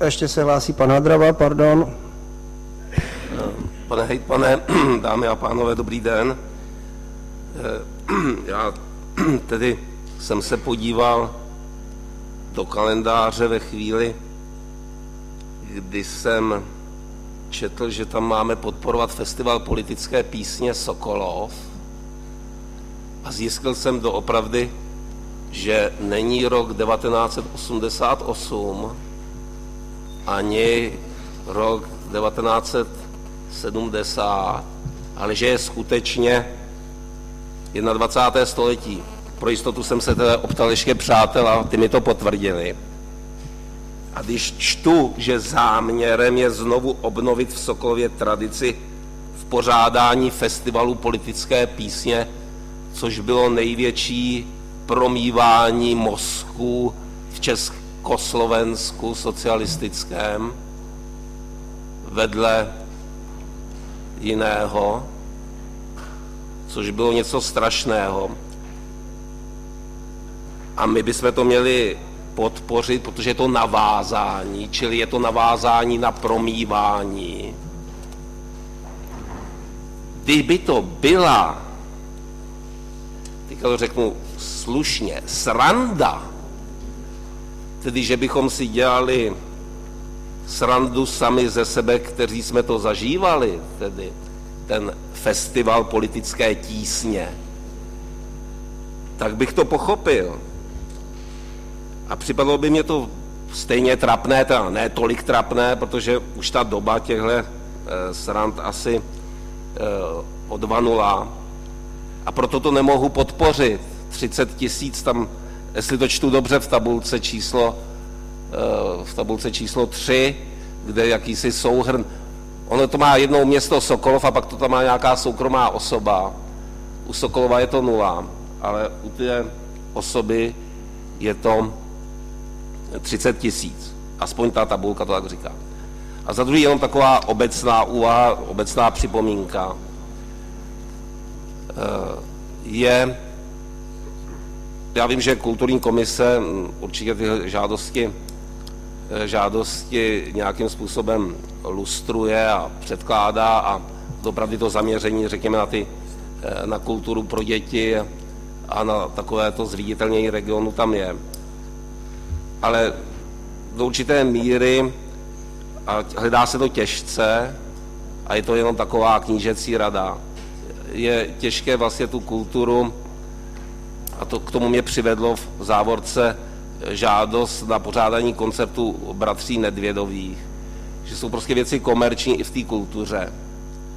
ještě se hlásí pan Hadrava, pardon. Pane hejtmane, dámy a pánové, dobrý den. Já tedy jsem se podíval do kalendáře ve chvíli, kdy jsem četl, že tam máme podporovat festival politické písně Sokolov a zjistil jsem doopravdy, že není rok 1988 ani rok 1970, ale že je skutečně 21. století. Pro jistotu jsem se teda optal ještě přátel a ty mi to potvrdili. A když čtu, že záměrem je znovu obnovit v Sokolově tradici v pořádání festivalu politické písně, což bylo největší promívání mozku v Československu socialistickém, vedle jiného, což bylo něco strašného. A my bychom to měli podpořit, protože je to navázání, čili je to navázání na promívání. Kdyby to byla, teďka to řeknu slušně, sranda, tedy že bychom si dělali srandu sami ze sebe, kteří jsme to zažívali, tedy ten festival politické tísně, tak bych to pochopil. A připadlo by mě to stejně trapné, teda ne tolik trapné, protože už ta doba těchto srand asi odvanula. A proto to nemohu podpořit. 30 000 tam, jestli to čtu dobře v tabulce číslo 3, kde jakýsi souhrn. Ono to má jednou město Sokolov a pak to tam má nějaká soukromá osoba. U Sokolova je to 0, ale u té osoby je to 30 000. Aspoň ta tabulka to tak říká. A za druhý jenom taková obecná úvaha, obecná připomínka. Já vím, že kulturní komise určitě ty žádosti nějakým způsobem lustruje a předkládá a opravdu to zaměření, řekněme, na kulturu pro děti a na takové to zviditelnění regionu tam je. Ale do určité míry, a hledá se to těžce, a je to jenom taková knížecí rada, je těžké vlastně tu kulturu, a to k tomu mě přivedlo v závorce žádost na pořádání koncertu bratří Nedvědových, že jsou prostě věci komerční i v té kultuře.